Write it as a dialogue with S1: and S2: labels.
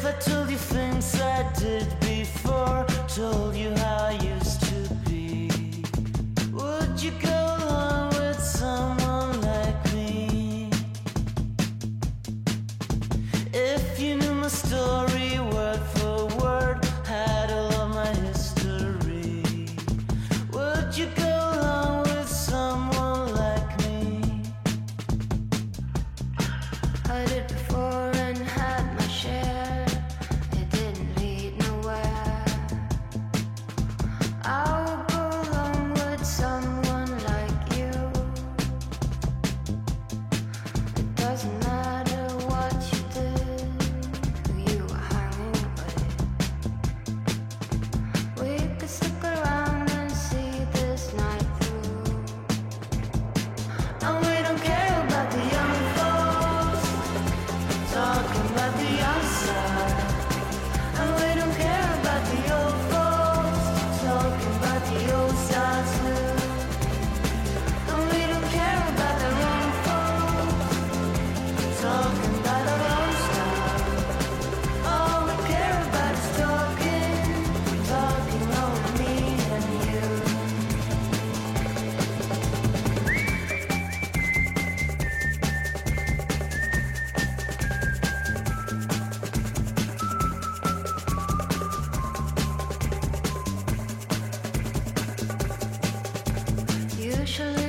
S1: I told you things I did before, told you how I used to be, would you go along with someone like me? If you knew my story word for word, had all of my history, would you go along with someone like me?
S2: I did before and had my share. It didn't lead nowhere. I would go along with someone like you. It doesn't matter what you did, who you were hanging with. We could stick around and see this night through. And we don't care about the young folks talking about the outside. And we don't care about the old folks talking about the old style too. And we don't care about the wrong folks talking about our own style. All we care about is talking over me and you. Usually